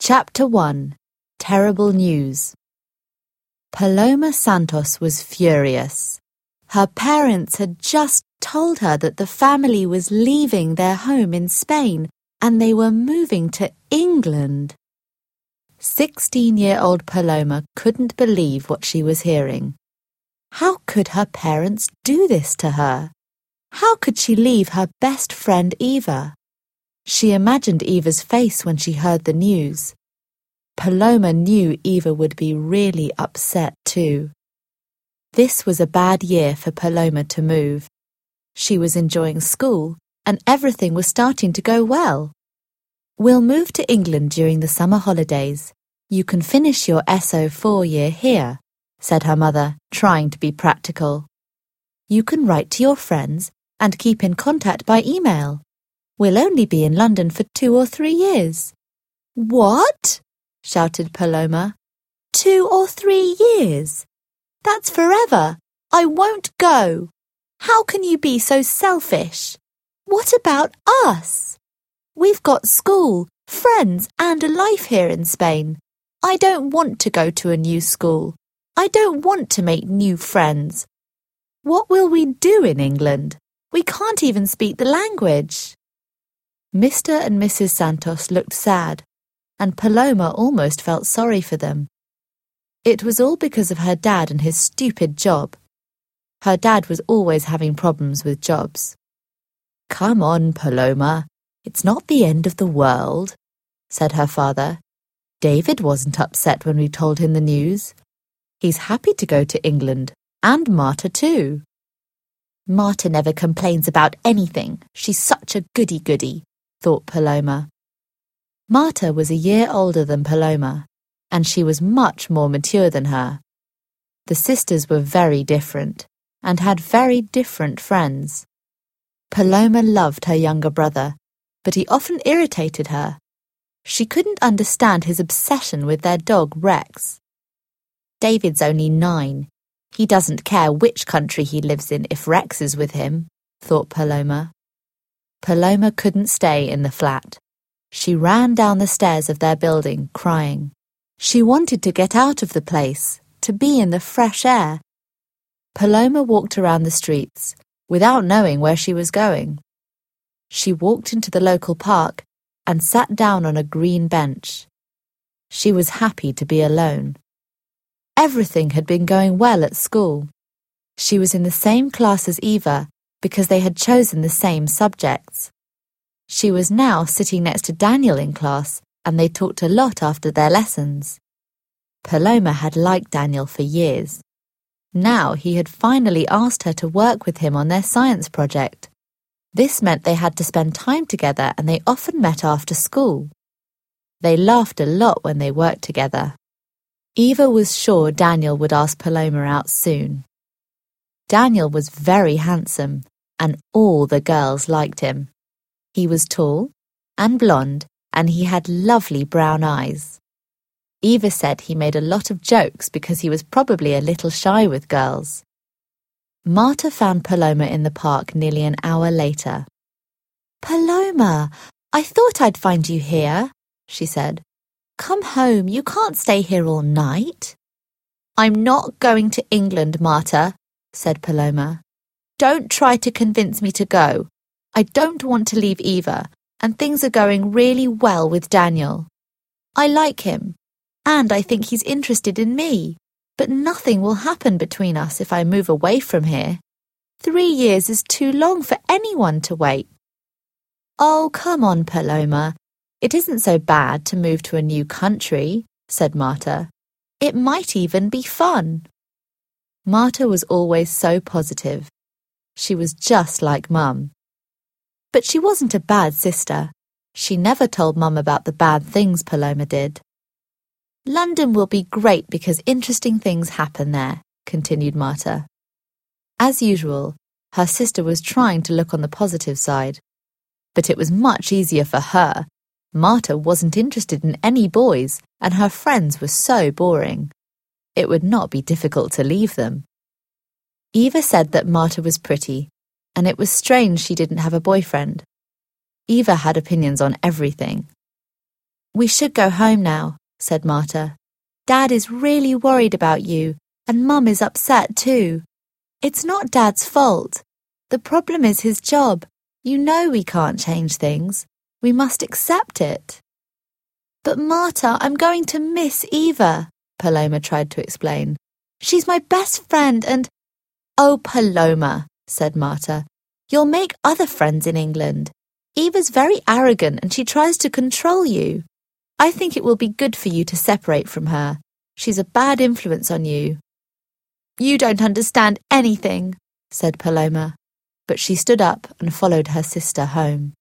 Chapter 1. Terrible News. Paloma Santos was furious. Her parents had just told her that the family was leaving their home in Spain and they were moving to England. 16-year-old Paloma couldn't believe what she was hearing. How could her parents do this to her? How could she leave her best friend Eva? She imagined Eva's face when she heard the news. Paloma knew Eva would be really upset too. This was a bad year for Paloma to move. She was enjoying school and everything was starting to go well. "We'll move to England during the summer holidays. You can finish your SO4 year here," said her mother, trying to be practical. "You can write to your friends and keep in contact by email. We'll only be in London for 2 or 3 years." "What?" shouted Paloma. 2 or 3 years? That's forever. I won't go. How can you be so selfish? What about us? We've got school, friends, and a life here in Spain. I don't want to go to a new school. I don't want to make new friends. What will we do in England? We can't even speak the language." Mr. and Mrs. Santos looked sad, and Paloma almost felt sorry for them. It was all because of her dad and his stupid job. Her dad was always having problems with jobs. "Come on, Paloma, it's not the end of the world," said her father. "David wasn't upset when we told him the news. He's happy to go to England, and Marta too." "Marta never complains about anything. She's such a goody-goody," thought Paloma. Marta was a year older than Paloma, and she was much more mature than her. The sisters were very different, and had very different friends. Paloma loved her younger brother, but he often irritated her. She couldn't understand his obsession with their dog Rex. "David's only 9. He doesn't care which country he lives in if Rex is with him," thought Paloma. Paloma couldn't stay in the flat. She ran down the stairs of their building, crying. She wanted to get out of the place, to be in the fresh air. Paloma walked around the streets, without knowing where she was going. She walked into the local park and sat down on a green bench. She was happy to be alone. Everything had been going well at school. She was in the same class as Eva because they had chosen the same subjects. She was now sitting next to Daniel in class, and they talked a lot after their lessons. Paloma had liked Daniel for years. Now he had finally asked her to work with him on their science project. This meant they had to spend time together, and they often met after school. They laughed a lot when they worked together. Eva was sure Daniel would ask Paloma out soon. Daniel was very handsome, and all the girls liked him. He was tall and blonde, and he had lovely brown eyes. Eva said he made a lot of jokes because he was probably a little shy with girls. Marta found Paloma in the park nearly an hour later. "Paloma, I thought I'd find you here," she said. "Come home, you can't stay here all night." "I'm not going to England, Marta," said Paloma. "Don't try to convince me to go. I don't want to leave Eva, and things are going really well with Daniel. I like him, and I think he's interested in me, but nothing will happen between us if I move away from here. 3 years is too long for anyone to wait." "Oh, come on, Paloma. It isn't so bad to move to a new country," said Marta. "It might even be fun." Marta was always so positive. She was just like Mum. But she wasn't a bad sister. She never told Mum about the bad things Paloma did. "London will be great because interesting things happen there," continued Marta. As usual, her sister was trying to look on the positive side. But it was much easier for her. Marta wasn't interested in any boys, and her friends were so boring. It would not be difficult to leave them. Eva said that Marta was pretty, and it was strange she didn't have a boyfriend. Eva had opinions on everything. We should go home now, said Marta. Dad is really worried about you, and Mum is upset too. It's not Dad's fault. The problem is his job. You know we can't change things. We must accept it. But Marta, I'm going to miss Eva, Paloma tried to explain. She's my best friend and... Oh, Paloma, said Marta, you'll make other friends in England. Eva's very arrogant and she tries to control you. I think it will be good for you to separate from her. She's a bad influence on you. You don't understand anything, said Paloma, but she stood up and followed her sister home.